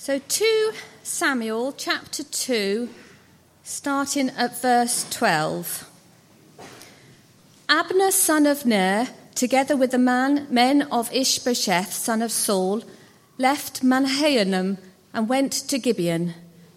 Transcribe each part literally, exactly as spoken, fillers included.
So two Samuel chapter two, starting at verse twelve. Abner son of Ner, together with the man, men of Ishbosheth son of Saul, left Mahanaim and went to Gibeon.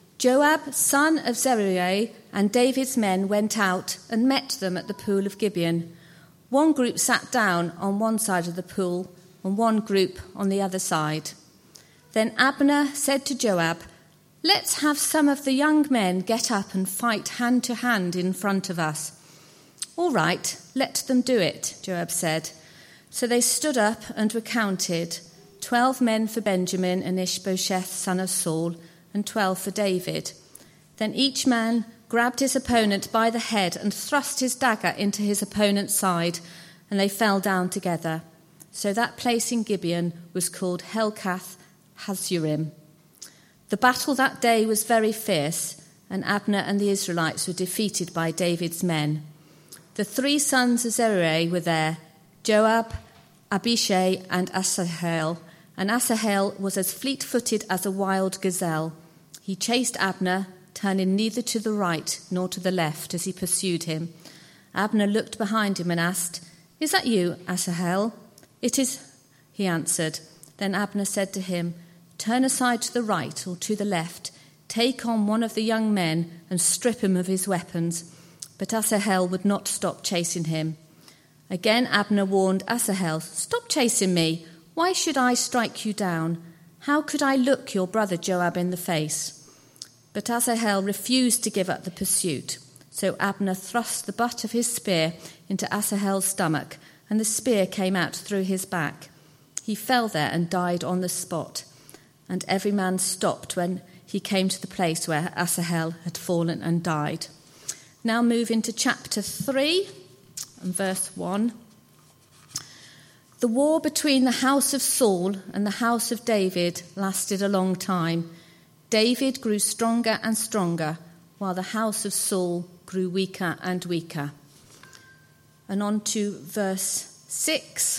Joab son of Zeruiah and David's men went out and met them at the pool of Gibeon. One group sat down on one side of the pool and one group on the other side. Then Abner said to Joab, "Let's have some of the young men get up and fight hand to hand in front of us." "All right, let them do it," Joab said. So they stood up and were counted, twelve men for Benjamin and Ishbosheth son of Saul, and twelve for David. Then each man grabbed his opponent by the head and thrust his dagger into his opponent's side, and they fell down together. So that place in Gibeon was called Helkath Hazurim. The battle that day was very fierce, and Abner and the Israelites were defeated by David's men. The three sons of Zeruiah were there, Joab, Abishai, and Asahel, and Asahel was as fleet-footed as a wild gazelle. He chased Abner, turning neither to the right nor to the left as he pursued him. Abner looked behind him and asked, "Is that you, Asahel?" "It is," he answered. Then Abner said to him, "Turn aside to the right or to the left, take on one of the young men and strip him of his weapons." But Asahel would not stop chasing him. Again Abner warned Asahel, "Stop chasing me. Why should I strike you down? How could I look your brother Joab in the face?" But Asahel refused to give up the pursuit. So Abner thrust the butt of his spear into Asahel's stomach, and the spear came out through his back. He fell there and died on the spot. And every man stopped when he came to the place where Asahel had fallen and died. Now move into chapter three and verse one. The war between the house of Saul and the house of David lasted a long time. David grew stronger and stronger, while the house of Saul grew weaker and weaker. And on to verse six.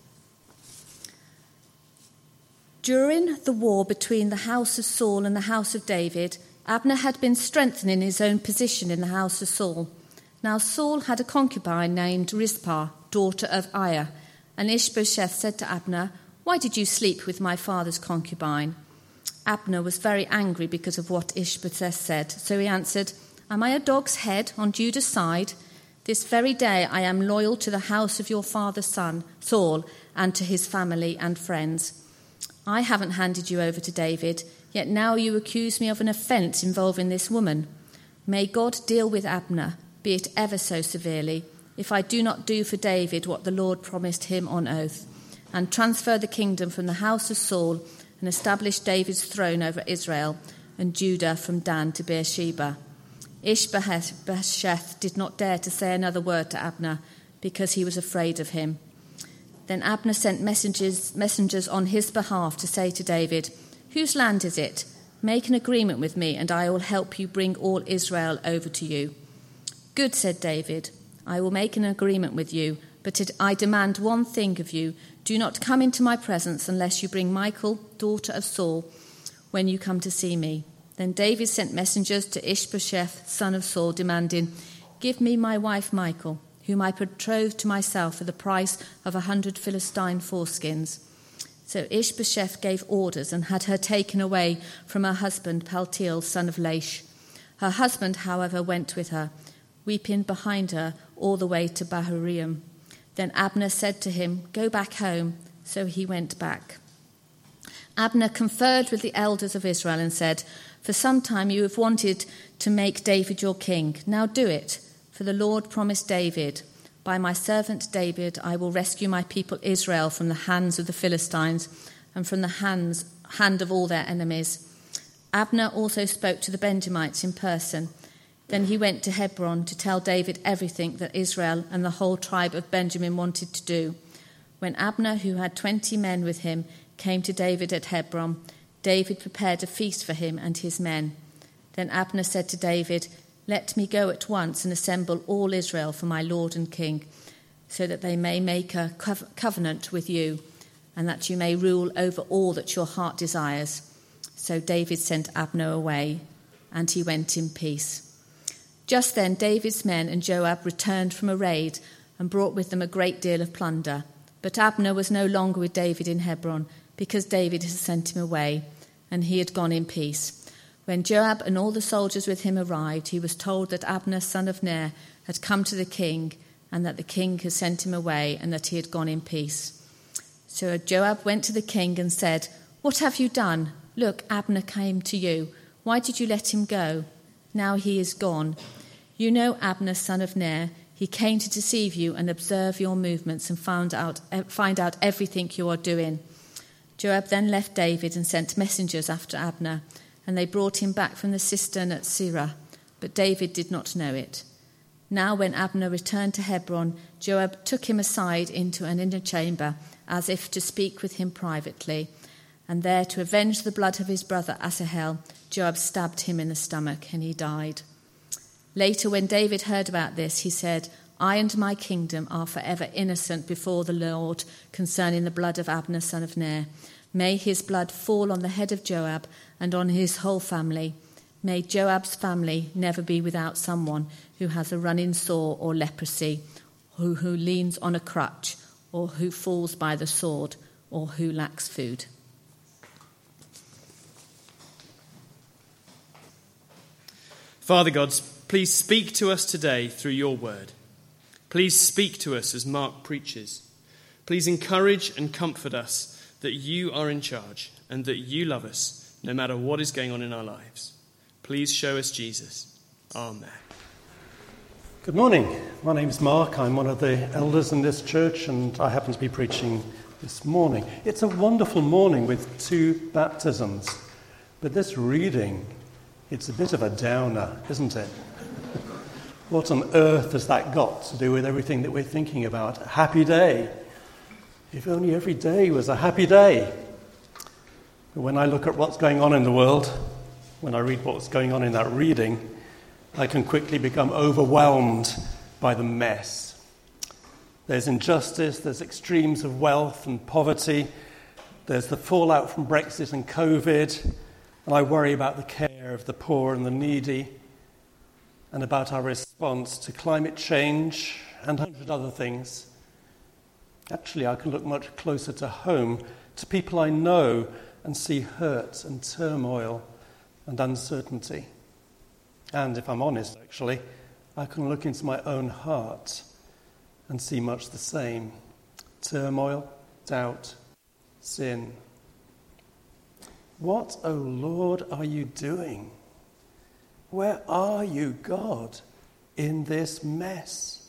During the war between the house of Saul and the house of David, Abner had been strengthening his own position in the house of Saul. Now Saul had a concubine named Rizpah, daughter of Aiah, and Ishbosheth said to Abner, "Why did you sleep with my father's concubine?" Abner was very angry because of what Ishbosheth said, so he answered, "Am I a dog's head on Judah's side? This very day I am loyal to the house of your father's son, Saul, and to his family and friends. I haven't handed you over to David, yet now you accuse me of an offence involving this woman. May God deal with Abner, be it ever so severely, if I do not do for David what the Lord promised him on oath, and transfer the kingdom from the house of Saul and establish David's throne over Israel and Judah from Dan to Beersheba." Ishbosheth did not dare to say another word to Abner because he was afraid of him. Then Abner sent messengers, messengers on his behalf to say to David, "Whose land is it? Make an agreement with me, and I will help you bring all Israel over to you." "Good," said David, "I will make an agreement with you, but it, I demand one thing of you. Do not come into my presence unless you bring Michal, daughter of Saul, when you come to see me." Then David sent messengers to Ishbosheth, son of Saul, demanding, "Give me my wife Michal, whom I betrothed to myself for the price of a hundred Philistine foreskins." So Ishbosheth gave orders and had her taken away from her husband Paltiel, son of Laish. Her husband, however, went with her, weeping behind her all the way to Bahuriim. Then Abner said to him, "Go back home." So he went back. Abner conferred with the elders of Israel and said, "For some time you have wanted to make David your king. Now do it. For the Lord promised David, 'By my servant David I will rescue my people Israel from the hands of the Philistines and from the hands, hand of all their enemies.'" Abner also spoke to the Benjamites in person. Then he went to Hebron to tell David everything that Israel and the whole tribe of Benjamin wanted to do. When Abner, who had twenty men with him, came to David at Hebron, David prepared a feast for him and his men. Then Abner said to David, "Let me go at once and assemble all Israel for my lord and king, so that they may make a covenant with you, and that you may rule over all that your heart desires." So David sent Abner away, and he went in peace. Just then David's men and Joab returned from a raid and brought with them a great deal of plunder. But Abner was no longer with David in Hebron, because David had sent him away, and he had gone in peace. When Joab and all the soldiers with him arrived, he was told that Abner, son of Ner, had come to the king, and that the king had sent him away, and that he had gone in peace. So Joab went to the king and said, "What have you done? Look, Abner came to you. Why did you let him go? Now he is gone. You know Abner, son of Ner. He came to deceive you and observe your movements and found out, find out everything you are doing." Joab then left David and sent messengers after Abner, and they brought him back from the cistern at Sirah, but David did not know it. Now when Abner returned to Hebron, Joab took him aside into an inner chamber, as if to speak with him privately, and there, to avenge the blood of his brother Asahel, Joab stabbed him in the stomach, and he died. Later, when David heard about this, he said, "I and my kingdom are forever innocent before the Lord concerning the blood of Abner, son of Ner. May his blood fall on the head of Joab and on his whole family. May Joab's family never be without someone who has a running sore or leprosy, who, who leans on a crutch, or who falls by the sword, or who lacks food." Father God, please speak to us today through your word. Please speak to us as Mark preaches. Please encourage and comfort us that you are in charge and that you love us no matter what is going on in our lives. Please show us Jesus. Amen. Good morning. My name's Mark. I'm one of the elders in this church, and I happen to be preaching this morning. It's a wonderful morning with two baptisms, but this reading, it's a bit of a downer, isn't it? What on earth has that got to do with everything that we're thinking about? A happy day. If only every day was a happy day. But when I look at what's going on in the world, when I read what's going on in that reading, I can quickly become overwhelmed by the mess. There's injustice, there's extremes of wealth and poverty, there's the fallout from Brexit and COVID, and I worry about the care of the poor and the needy, and about our response to climate change and a hundred other things. Actually, I can look much closer to home, to people I know, and see hurt and turmoil and uncertainty. And if I'm honest, actually, I can look into my own heart and see much the same. Turmoil, doubt, sin. What, O Lord, are you doing? Where are you, God, in this mess?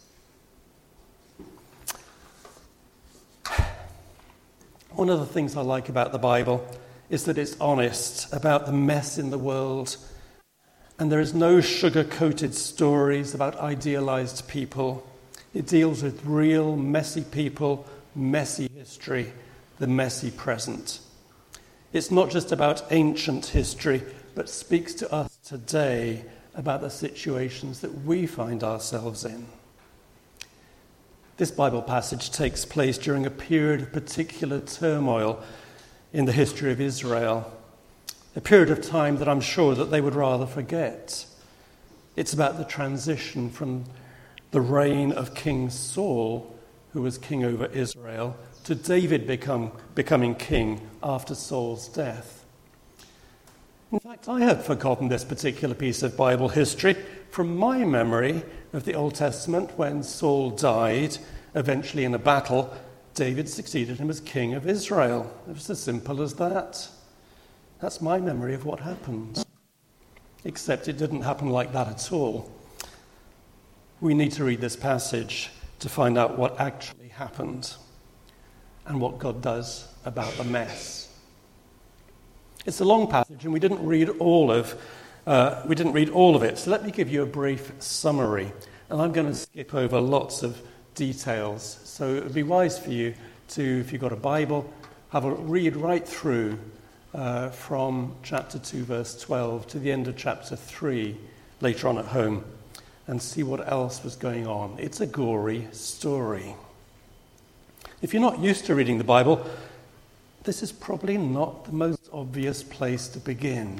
One of the things I like about the Bible is that it's honest about the mess in the world, and there is no sugar-coated stories about idealized people. It deals with real, messy people, messy history, the messy present. It's not just about ancient history, but speaks to us today about the situations that we find ourselves in. This Bible passage takes place during a period of particular turmoil in the history of Israel, a period of time that I'm sure that they would rather forget. It's about the transition from the reign of King Saul, who was king over Israel, to David become, becoming king after Saul's death. In fact, I had forgotten this particular piece of Bible history from my memory of the Old Testament. When Saul died, eventually in a battle, David succeeded him as king of Israel. It was as simple as that. That's my memory of what happened. Except it didn't happen like that at all. We need to read this passage to find out what actually happened and what God does about the mess. It's a long passage, and we didn't read all of uh, we didn't read all of it. So let me give you a brief summary, and I'm going to skip over lots of details. So it would be wise for you to, if you've got a Bible, have a read right through uh, from chapter two, verse twelve, to the end of chapter three, later on at home, and see what else was going on. It's a gory story. If you're not used to reading the Bible, This is probably not the most obvious place to begin.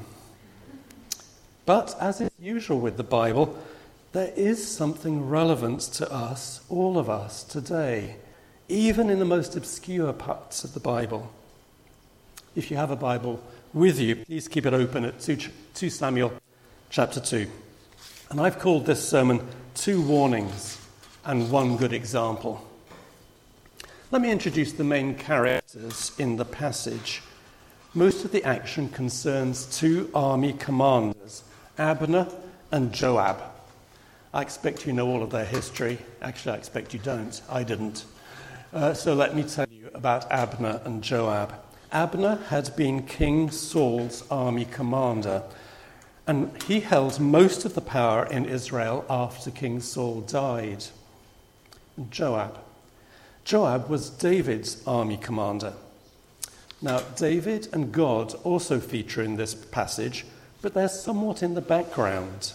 But as is usual with the Bible, there is something relevant to us, all of us, today, even in the most obscure parts of the Bible. If you have a Bible with you, please keep it open at two Samuel chapter two. And I've called this sermon Two Warnings and One Good Example. Let me introduce the main characters in the passage. Most of the action concerns two army commanders, Abner and Joab. I expect you know all of their history. Actually, I expect you don't. I didn't. Uh, so let me tell you about Abner and Joab. Abner had been King Saul's army commander, and he held most of the power in Israel after King Saul died. And Joab. Joab was David's army commander. Now, David and God also feature in this passage, but they're somewhat in the background.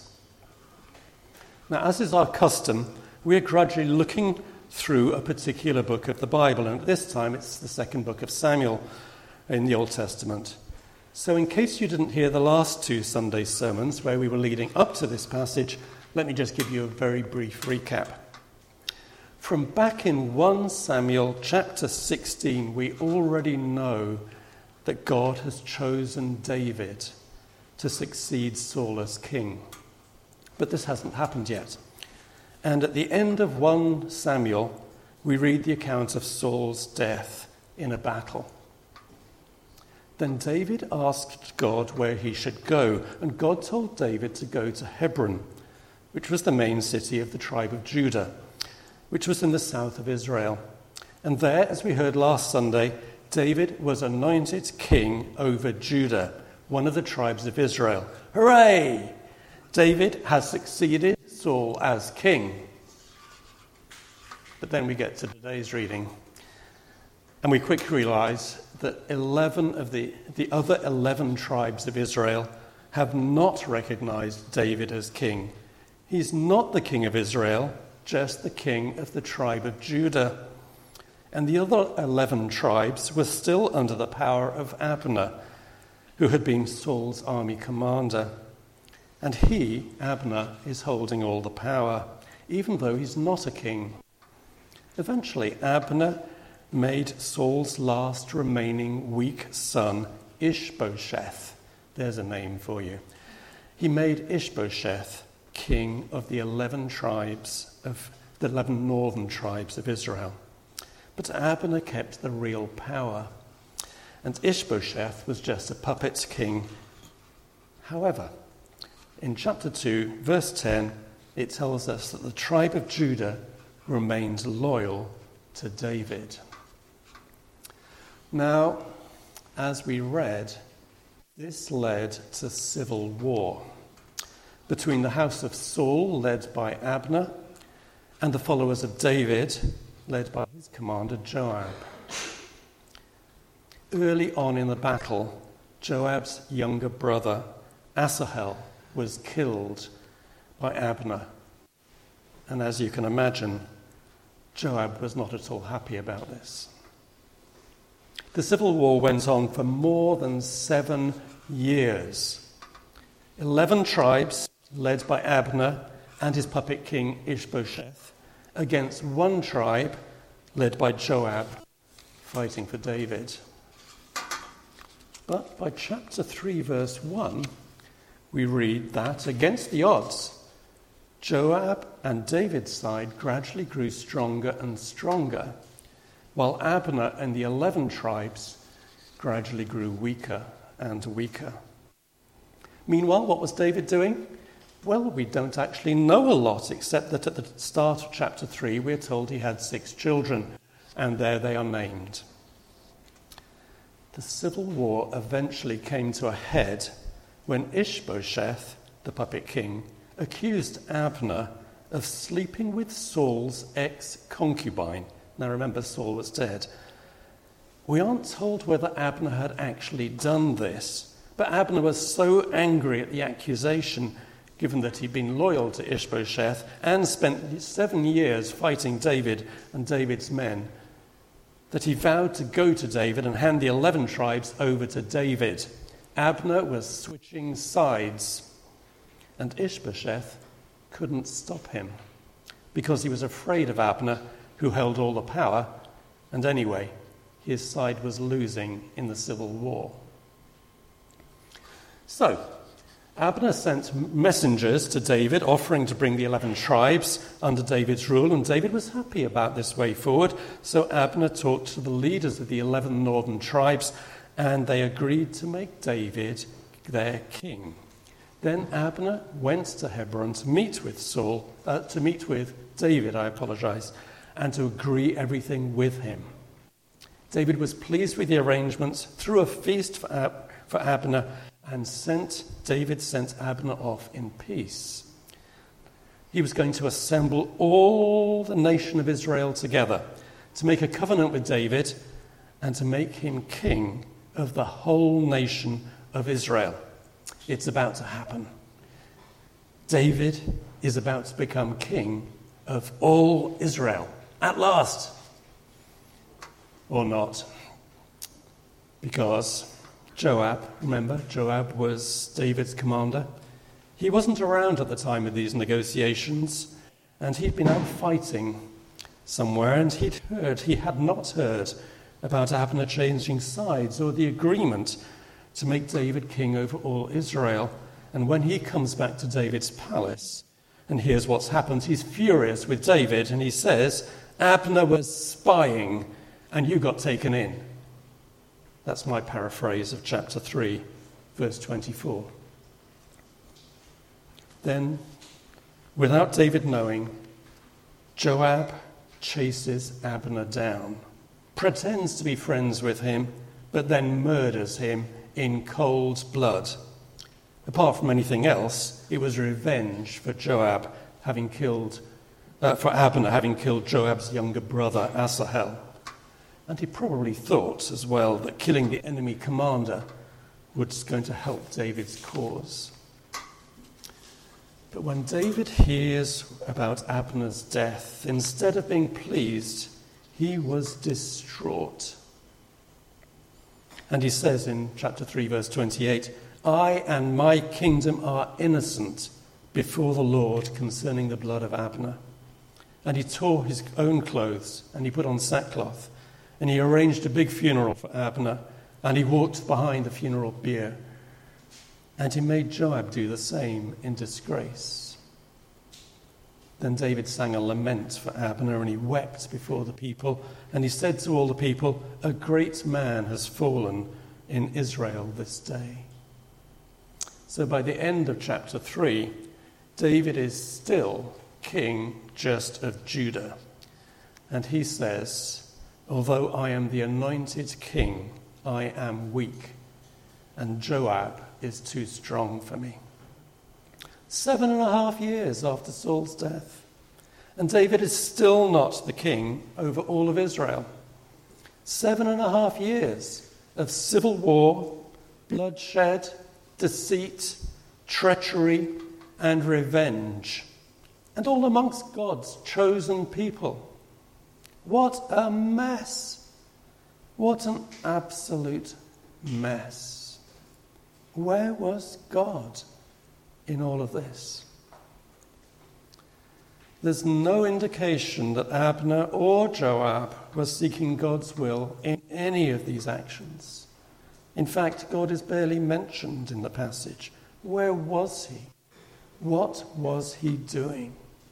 Now, as is our custom, we're gradually looking through a particular book of the Bible, and this time it's the second book of Samuel in the Old Testament. So in case you didn't hear the last two Sunday sermons where we were leading up to this passage, let me just give you a very brief recap. From back in First Samuel chapter sixteen, we already know that God has chosen David to succeed Saul as king. But this hasn't happened yet. And at the end of First Samuel, we read the account of Saul's death in a battle. Then David asked God where he should go, and God told David to go to Hebron, which was the main city of the tribe of Judah, which was in the south of Israel. And there, as we heard last Sunday, David was anointed king over Judah, one of the tribes of Israel. Hooray! David has succeeded Saul as king. But then we get to today's reading, and we quickly realize that eleven of the, the other eleven tribes of Israel have not recognized David as king. He's not the king of Israel, just the king of the tribe of Judah. And the other eleven tribes were still under the power of Abner, who had been Saul's army commander. And he, Abner, is holding all the power, even though he's not a king. Eventually, Abner made Saul's last remaining weak son, Ishbosheth. There's a name for you. He made Ishbosheth king of the eleven tribes of the eleven northern tribes of Israel. But Abner kept the real power, and Ishbosheth was just a puppet king. However, in chapter two, verse ten, it tells us that the tribe of Judah remained loyal to David. Now, as we read, this led to civil war between the house of Saul, led by Abner, and the followers of David, led by his commander Joab. Early on in the battle, Joab's younger brother, Asahel, was killed by Abner. And as you can imagine, Joab was not at all happy about this. The civil war went on for more than seven years. Eleven tribes, led by Abner and his puppet king Ishbosheth, against one tribe, led by Joab, fighting for David. But by chapter three, verse one, we read that, against the odds, Joab and David's side gradually grew stronger and stronger, while Abner and the eleven tribes gradually grew weaker and weaker. Meanwhile, what was David doing? Well, we don't actually know a lot, except that at the start of chapter three, we're told he had six children, and there they are named. The civil war eventually came to a head when Ishbosheth, the puppet king, accused Abner of sleeping with Saul's ex-concubine. Now remember, Saul was dead. We aren't told whether Abner had actually done this, but Abner was so angry at the accusation, given that he'd been loyal to Ishbosheth and spent seven years fighting David and David's men, that he vowed to go to David and hand the eleven tribes over to David. Abner was switching sides, and Ishbosheth couldn't stop him because he was afraid of Abner, who held all the power, and anyway, his side was losing in the civil war. So, Abner sent messengers to David offering to bring the eleven tribes under David's rule, and David was happy about this way forward. So Abner talked to the leaders of the eleven northern tribes, and they agreed to make David their king. Then Abner went to Hebron to meet with Saul, uh, to meet with David, I apologize, and to agree everything with him. David was pleased with the arrangements, threw a feast for, Ab- for Abner, and sent David sent Abner off in peace. He was going to assemble all the nation of Israel together to make a covenant with David and to make him king of the whole nation of Israel. It's about to happen. David is about to become king of all Israel at last. Or not. Because Joab, remember, Joab was David's commander. He wasn't around at the time of these negotiations, and he'd been out fighting somewhere, and he'd heard, he had not heard about Abner changing sides or the agreement to make David king over all Israel. And when he comes back to David's palace and hears what's happened, he's furious with David, and he says, Abner was spying, and you got taken in. That's my paraphrase of chapter three, verse twenty-four. Then, without David knowing, Joab chases Abner down, pretends to be friends with him, but then murders him in cold blood. Apart from anything else, it was revenge for Joab having killed, uh, for Abner having killed Joab's younger brother Asahel. And he probably thought as well that killing the enemy commander was going to help David's cause. But when David hears about Abner's death, instead of being pleased, he was distraught. And he says in chapter three, verse twenty-eight, I and my kingdom are innocent before the Lord concerning the blood of Abner. And he tore his own clothes, and he put on sackcloth, and he arranged a big funeral for Abner, and he walked behind the funeral bier. And he made Joab do the same in disgrace. Then David sang a lament for Abner, and he wept before the people. And he said to all the people, a great man has fallen in Israel this day. So by the end of chapter three, David is still king just of Judah. And he says, although I am the anointed king, I am weak, and Joab is too strong for me. Seven and a half years after Saul's death, and David is still not the king over all of Israel. Seven and a half years of civil war, bloodshed, deceit, treachery, and revenge, and all amongst God's chosen people. What a mess. What an absolute mess. Where was God in all of this? There's no indication that Abner or Joab was seeking God's will in any of these actions. In fact, God is barely mentioned in the passage. Where was he? What was he doing?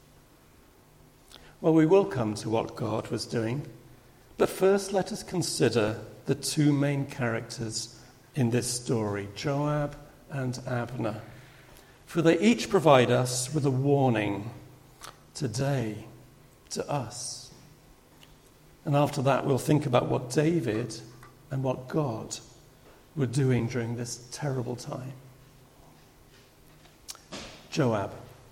Well, we will come to what God was doing, but first let us consider the two main characters in this story, Joab and Abner. For they each provide us with a warning today to us. And after that, we'll think about what David and what God were doing during this terrible time. Joab.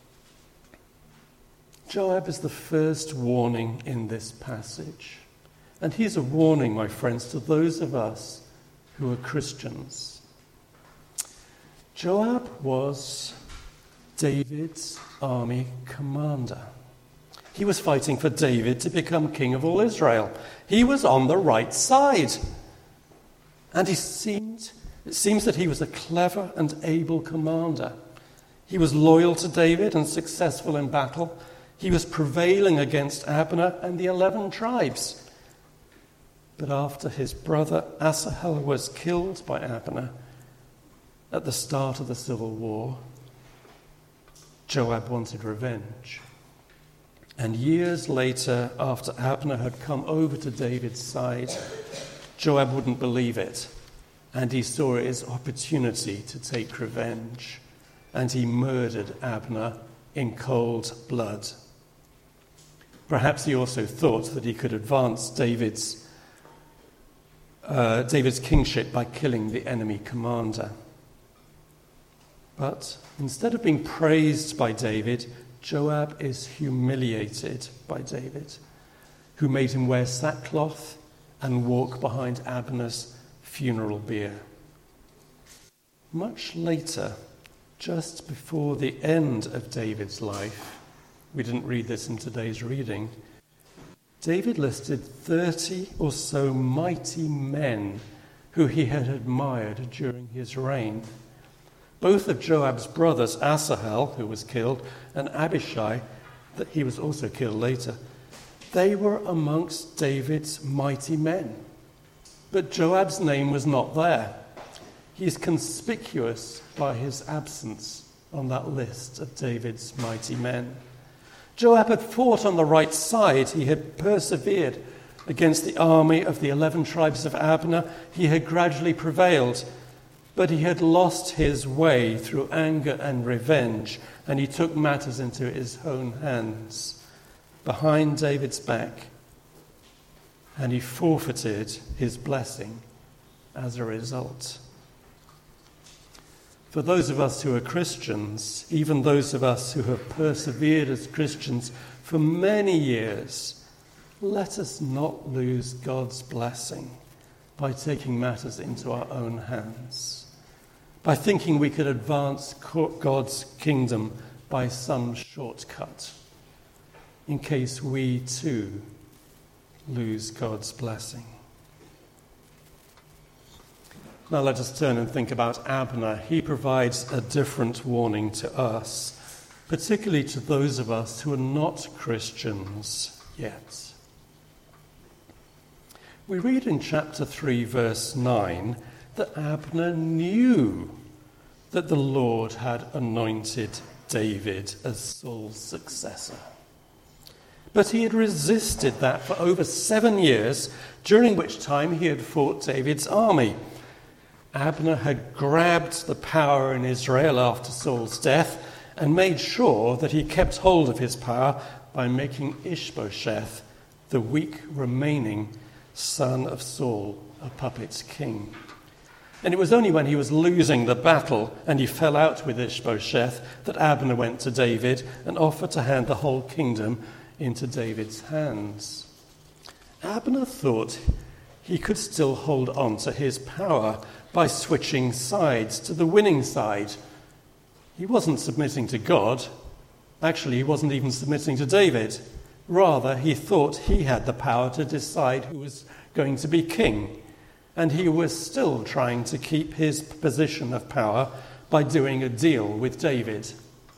Joab is the first warning in this passage. And he's a warning, my friends, to those of us who are Christians. Joab was David's army commander. He was fighting for David to become king of all Israel. He was on the right side. And he seemed, it seems that he was a clever and able commander. He was loyal to David and successful in battle. He was prevailing against Abner and the eleven tribes. But after his brother Asahel was killed by Abner at the start of the civil war, Joab wanted revenge. And years later, after Abner had come over to David's side, Joab wouldn't believe it, and he saw it as opportunity to take revenge, and he murdered Abner in cold blood. Perhaps he also thought that he could advance David's Uh, David's kingship by killing the enemy commander. But instead of being praised by David, Joab is humiliated by David, who made him wear sackcloth and walk behind Abner's funeral bier. Much later, just before the end of David's life, we didn't read this in today's reading, David listed thirty or so mighty men who he had admired during his reign. Both of Joab's brothers, Asahel, who was killed, and Abishai, that he was also killed later, they were amongst David's mighty men. But Joab's name was not there. He is conspicuous by his absence on that list of David's mighty men. Joab had fought on the right side. He had persevered against the army of the eleven tribes of Abner. He had gradually prevailed, but he had lost his way through anger and revenge, and he took matters into his own hands behind David's back, and he forfeited his blessing as a result. For those of us who are Christians, even those of us who have persevered as Christians for many years, let us not lose God's blessing by taking matters into our own hands, by thinking we could advance God's kingdom by some shortcut, in case we too lose God's blessing. Now let us turn and think about Abner. He provides a different warning to us, particularly to those of us who are not Christians yet. We read in chapter three, verse nine, that Abner knew that the Lord had anointed David as Saul's successor. But he had resisted that for over seven years, during which time he had fought David's army. Abner had grabbed the power in Israel after Saul's death and made sure that he kept hold of his power by making Ishbosheth, the weak remaining son of Saul, a puppet king. And it was only when he was losing the battle and he fell out with Ishbosheth that Abner went to David and offered to hand the whole kingdom into David's hands. Abner thought he could still hold on to his power by switching sides to the winning side. He wasn't submitting to God. Actually, he wasn't even submitting to David. Rather, he thought he had the power to decide who was going to be king. And he was still trying to keep his position of power by doing a deal with David.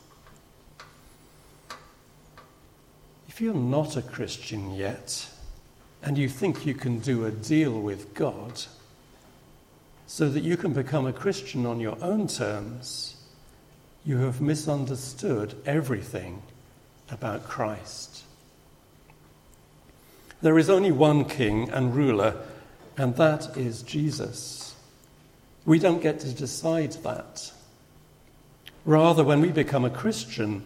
If you're not a Christian yet, and you think you can do a deal with God so that you can become a Christian on your own terms, you have misunderstood everything about Christ. There is only one king and ruler, and that is Jesus. We don't get to decide that. Rather, when we become a Christian,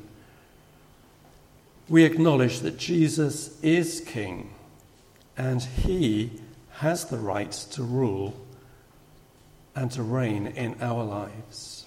we acknowledge that Jesus is king, and he has the right to rule and to reign in our lives,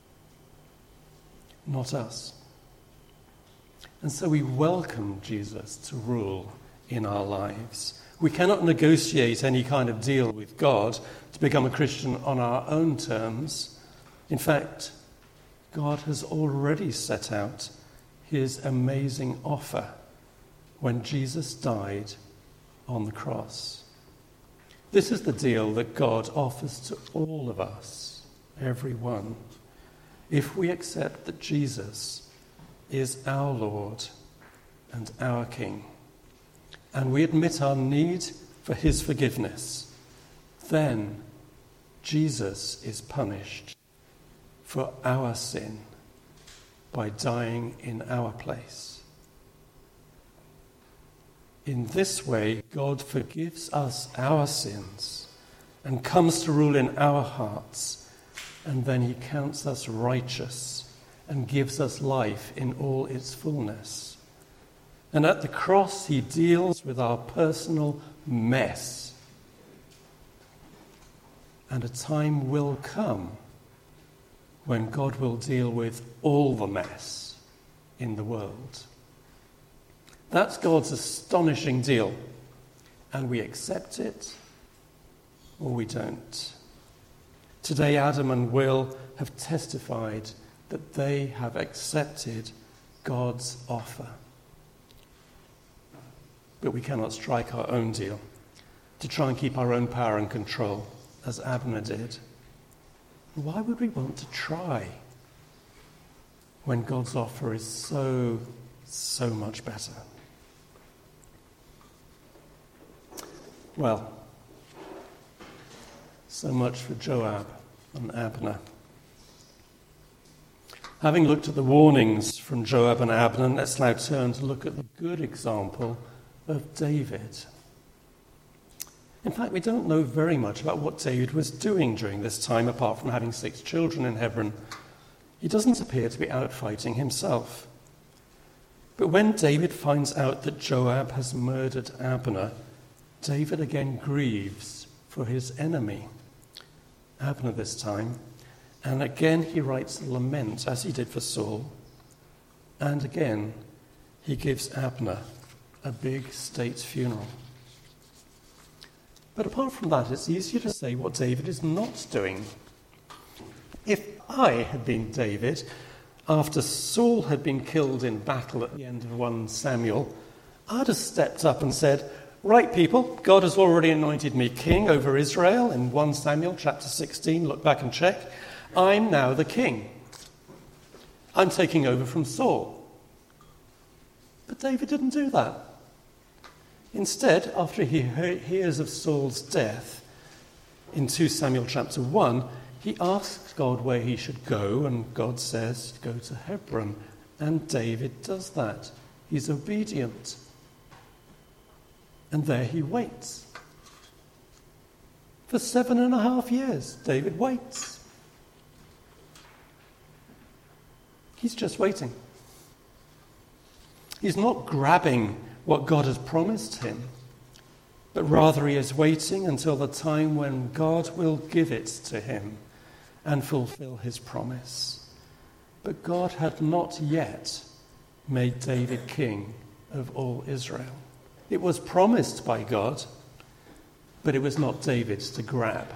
not us. And so we welcome Jesus to rule in our lives. We cannot negotiate any kind of deal with God to become a Christian on our own terms. In fact, God has already set out his amazing offer when Jesus died on the cross. This is the deal that God offers to all of us, everyone, if we accept that Jesus is our Lord and our King, and we admit our need for his forgiveness. Then Jesus is punished for our sin by dying in our place. In this way, God forgives us our sins and comes to rule in our hearts, and then he counts us righteous and gives us life in all its fullness. And at the cross, he deals with our personal mess. And a time will come when God will deal with all the mess in the world. That's God's astonishing deal. And we accept it or we don't. Today, Adam and Will have testified that they have accepted God's offer. But we cannot strike our own deal to try and keep our own power and control, as Abner did. Why would we want to try when God's offer is so, so much better? Well, so much for Joab and Abner. Having looked at the warnings from Joab and Abner, let's now turn to look at the good example of David. In fact, we don't know very much about what David was doing during this time, apart from having six children in Hebron. He doesn't appear to be out fighting himself. But when David finds out that Joab has murdered Abner, David again grieves for his enemy, Abner this time, and again he writes a lament, as he did for Saul, and again he gives Abner a big state funeral. But apart from that, it's easier to say what David is not doing. If I had been David, after Saul had been killed in battle at the end of First Samuel, I'd have stepped up and said, right, people, God has already anointed me king over Israel in First Samuel chapter sixteen. Look back and check. I'm now the king. I'm taking over from Saul. But David didn't do that. Instead, after he hears of Saul's death in Second Samuel chapter one, he asks God where he should go, and God says, go to Hebron. And David does that. He's obedient. And there he waits. For seven and a half years, David waits. He's just waiting. He's not grabbing what God has promised him, but rather he is waiting until the time when God will give it to him and fulfill his promise. But God had not yet made David king of all Israel. It was promised by God, but it was not David's to grab.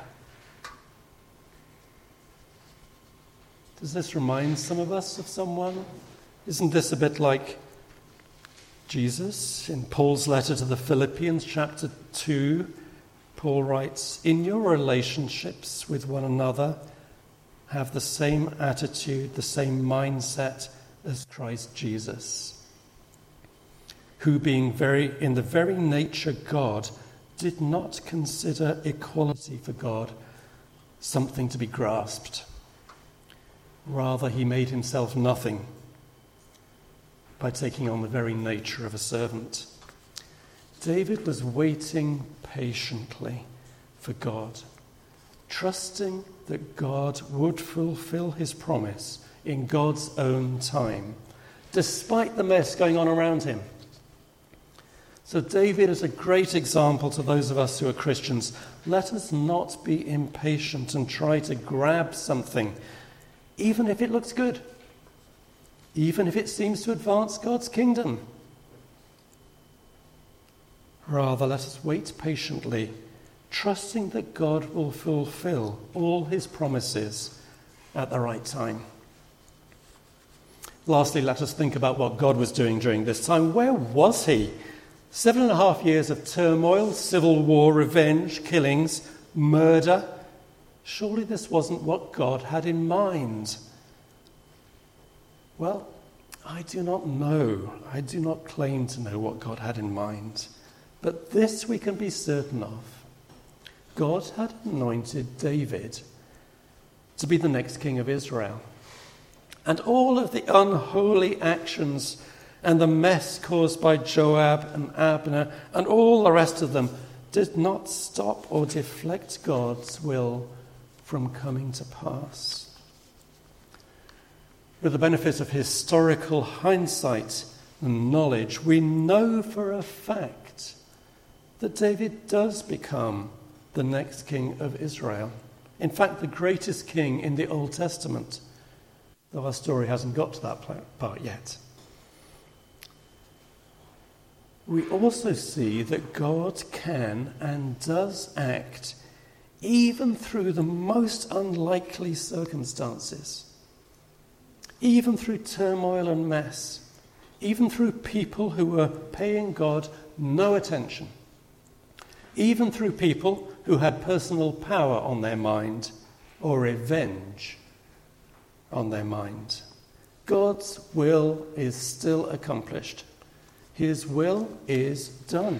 Does this remind some of us of someone? Isn't this a bit like Jesus? In Paul's letter to the Philippians, chapter two, Paul writes, in your relationships with one another, have the same attitude, the same mindset as Christ Jesus, who being very in the very nature God, did not consider equality for God something to be grasped. Rather, he made himself nothing by taking on the very nature of a servant. David was waiting patiently for God, trusting that God would fulfill his promise in God's own time, despite the mess going on around him. So David is a great example to those of us who are Christians. Let us not be impatient and try to grab something, even if it looks good, even if it seems to advance God's kingdom. Rather, let us wait patiently, trusting that God will fulfill all his promises at the right time. Lastly, let us think about what God was doing during this time. Where was he? Seven and a half years of turmoil, civil war, revenge, killings, murder. Surely this wasn't what God had in mind. Well, I do not know. I do not claim to know what God had in mind. But this we can be certain of. God had anointed David to be the next king of Israel. And all of the unholy actions and the mess caused by Joab and Abner and all the rest of them did not stop or deflect God's will from coming to pass. With the benefit of historical hindsight and knowledge, we know for a fact that David does become the next king of Israel. In fact, the greatest king in the Old Testament, though our story hasn't got to that part yet. We also see that God can and does act even through the most unlikely circumstances, even through turmoil and mess, even through people who were paying God no attention, even through people who had personal power on their mind or revenge on their mind. God's will is still accomplished. His will is done.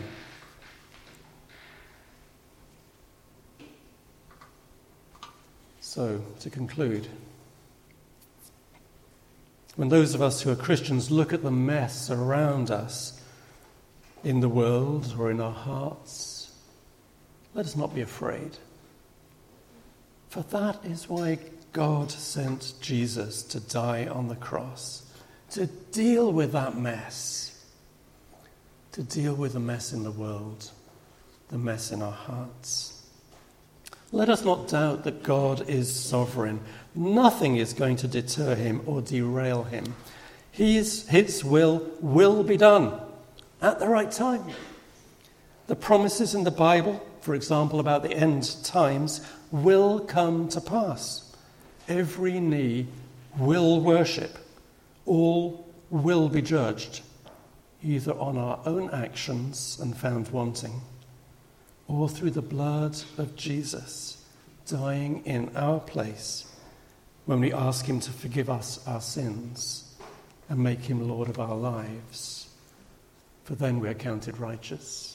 So, to conclude, when those of us who are Christians look at the mess around us in the world or in our hearts, let us not be afraid. For that is why God sent Jesus to die on the cross, to deal with that mess, to deal with the mess in the world, the mess in our hearts. Let us not doubt that God is sovereign. Nothing is going to deter him or derail him. His, his will will be done at the right time. The promises in the Bible, for example, about the end times, will come to pass. Every knee will worship. All will be judged, either on our own actions and found wanting, or through the blood of Jesus dying in our place when we ask him to forgive us our sins and make him Lord of our lives. For then we are counted righteous.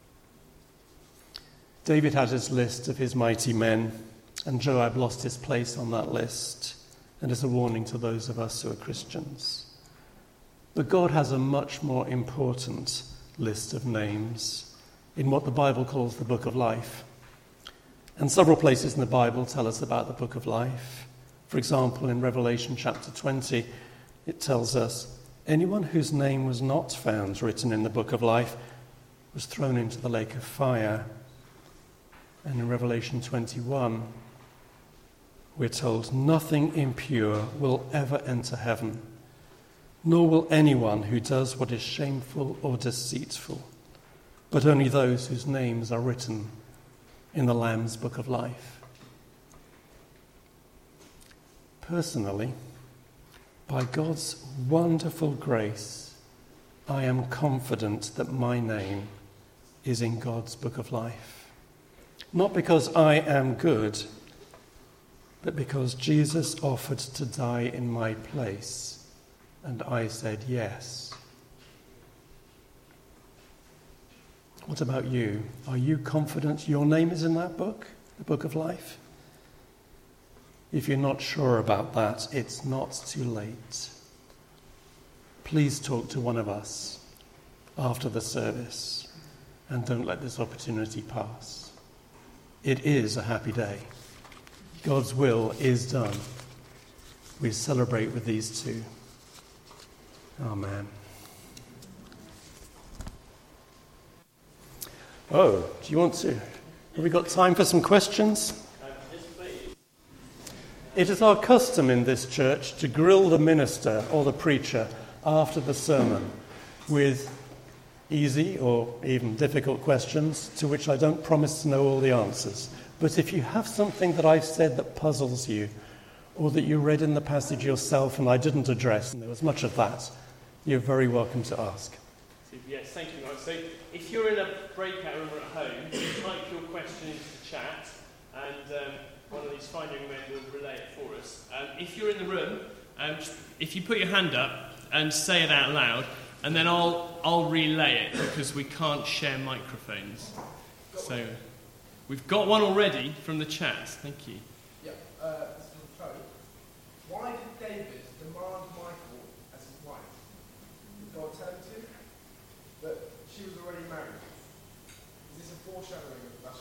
David had his list of his mighty men, and Joab lost his place on that list, and is a warning to those of us who are Christians. But God has a much more important list of names in what the Bible calls the Book of Life. And several places in the Bible tell us about the Book of Life. For example, in Revelation chapter twenty, it tells us, anyone whose name was not found written in the Book of Life was thrown into the lake of fire. And in Revelation twenty-one, we're told, nothing impure will ever enter heaven, nor will anyone who does what is shameful or deceitful, but only those whose names are written in the Lamb's Book of Life. Personally, by God's wonderful grace, I am confident that my name is in God's Book of Life. Not because I am good, but because Jesus offered to die in my place, and I said yes. What about you? Are you confident your name is in that book, the Book of Life? If you're not sure about that, it's not too late. Please talk to one of us after the service, and don't let this opportunity pass. It is a happy day. God's will is done. We celebrate with these two. Amen. Oh, do you want to? Have we got time for some questions? It is our custom in this church to grill the minister or the preacher after the sermon with easy or even difficult questions to which I don't promise to know all the answers. But if you have something that I've said that puzzles you, or that you read in the passage yourself and I didn't address, and there was much of that, you're very welcome to ask. Yes, thank you, Mark. So if you're in a breakout room or at home, type your question into the chat, and um, one of these fine young men will relay it for us. Um, if you're in the room, um, if you put your hand up and say it out loud, and then I'll I'll relay it, because we can't share microphones. So we've got one already from the chat. Thank you. Yeah, uh, this is from Chloe. Why did David demand Michal as his wife? Did God tell him to? But she was already married. Is this a foreshadowing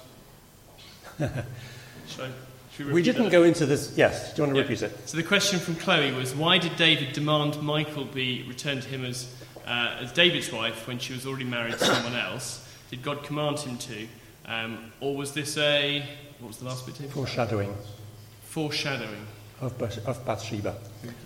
of Bathsheba? Shall I, should We, we didn't that? go into this. Yes, do you want to Yeah. repeat it? So the question from Chloe was, why did David demand Michal be returned to him as uh, as David's wife when she was already married to someone else? Did God command him to? Um, or was this a, what was the last bit, Tim? Foreshadowing Foreshadowing. of, Bath- of Bathsheba.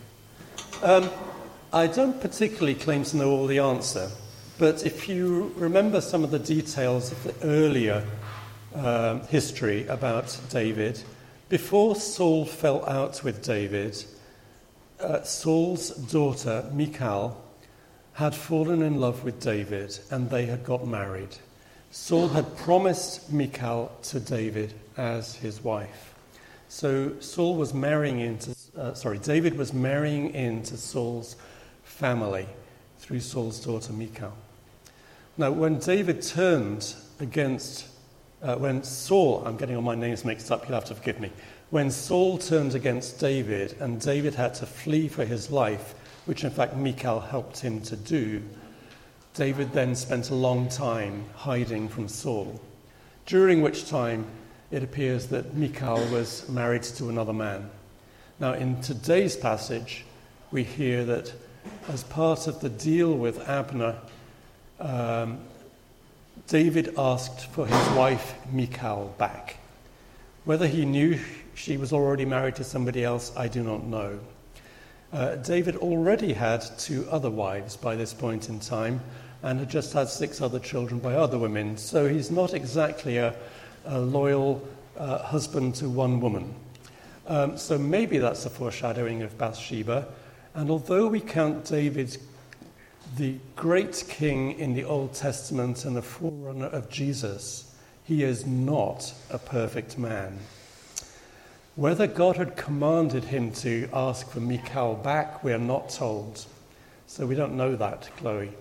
Um, I don't particularly claim to know all the answer, but if you remember some of the details of the earlier um, history about David, before Saul fell out with David, uh, Saul's daughter, Michal, had fallen in love with David, and they had got married. Saul had promised Michal to David as his wife. So Saul was marrying into, uh, sorry, David was marrying into Saul's family through Saul's daughter Michal. Now, when David turned against, uh, when Saul, I'm getting all my names mixed up, you'll have to forgive me. When Saul turned against David and David had to flee for his life, which in fact Michal helped him to do, David then spent a long time hiding from Saul, during which time it appears that Michal was married to another man. Now, in today's passage, we hear that as part of the deal with Abner, um, David asked for his wife Michal back. Whether he knew she was already married to somebody else, I do not know. Uh, David already had two other wives by this point in time and had just had six other children by other women, so he's not exactly a, a loyal uh, husband to one woman. Um, so maybe that's a foreshadowing of Bathsheba, and although we count David the great king in the Old Testament and a forerunner of Jesus, he is not a perfect man. Whether God had commanded him to ask for Michal back, we are not told. So we don't know that, Chloe.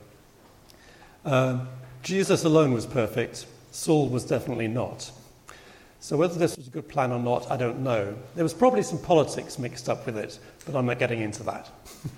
Um, Jesus alone was perfect. Saul was definitely not. So whether this was a good plan or not, I don't know. There was probably some politics mixed up with it, but I'm not getting into that.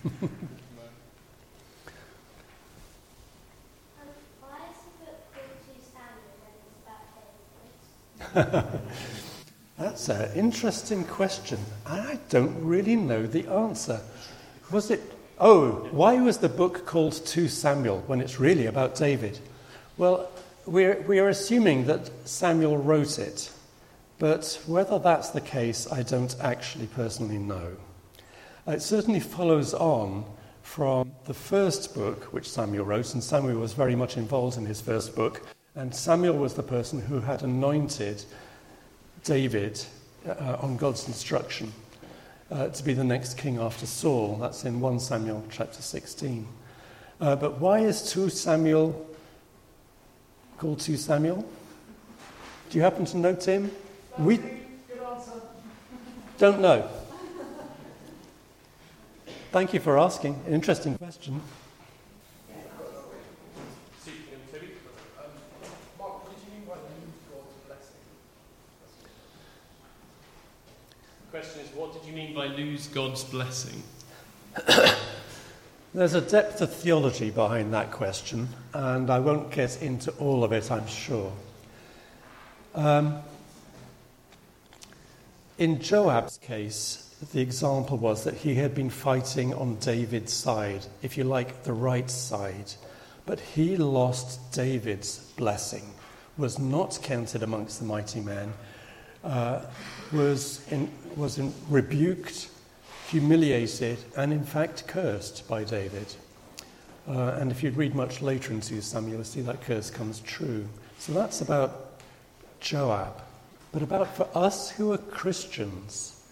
That's an interesting question. I don't really know the answer. Was it... Oh, why was the book called Second Samuel when it's really about David? Well, we're, we are assuming that Samuel wrote it, but whether that's the case, I don't actually personally know. It certainly follows on from the first book which Samuel wrote, and Samuel was very much involved in his first book, and Samuel was the person who had anointed David uh, on God's instruction uh, to be the next king after Saul. That's in First Samuel chapter sixteen. Uh, but why is Second Samuel called Second Samuel? Do you happen to know, Tim? We don't know. Thank you for asking. An interesting question. The question is, what did you mean by lose God's blessing? There's a depth of theology behind that question, and I won't get into all of it, I'm sure. Um, in Joab's case, the example was that he had been fighting on David's side, if you like, the right side, but he lost David's blessing, was not counted amongst the mighty men, uh, was in, was in, rebuked, humiliated, and in fact cursed by David. Uh, and if you read much later in Second Samuel, you'll see that curse comes true. So that's about Joab. But about for us who are Christians,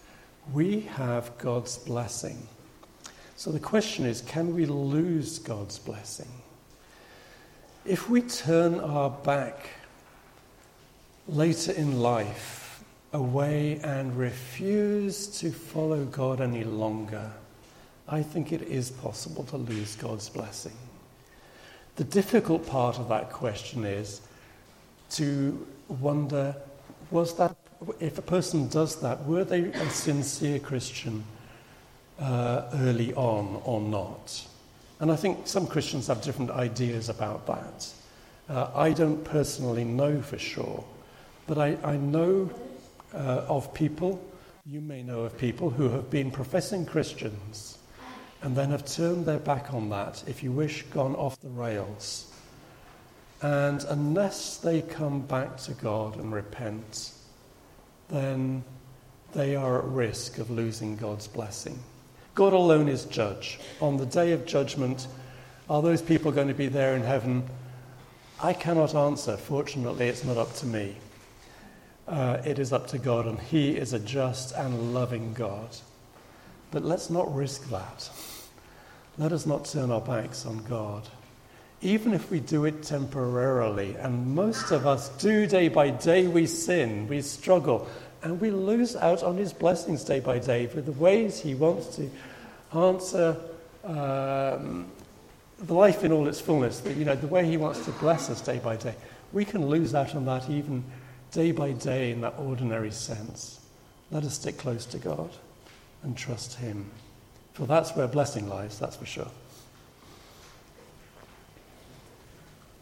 we have God's blessing. So the question is, can we lose God's blessing? If we turn our back later in life away and refuse to follow God any longer, I think it is possible to lose God's blessing. The difficult part of that question is to wonder, was that, if a person does that, were they a sincere Christian uh, early on or not? And I think some Christians have different ideas about that. Uh, I don't personally know for sure, but I, I know uh, of people, you may know of people who have been professing Christians and then have turned their back on that, if you wish, gone off the rails. And unless they come back to God and repent, then they are at risk of losing God's blessing. God alone is judge. On the day of judgment, are those people going to be there in heaven? I cannot answer. Fortunately, it's not up to me. Uh, it is up to God, and he is a just and loving God. But let's not risk that. Let us not turn our backs on God. Even if we do it temporarily, and most of us do day by day, we sin, we struggle, and we lose out on his blessings day by day for the ways he wants to answer um, the life in all its fullness, the, you know, the way he wants to bless us day by day. We can lose out on that even day by day in that ordinary sense. Let us stick close to God and trust him. For that's where blessing lies, that's for sure.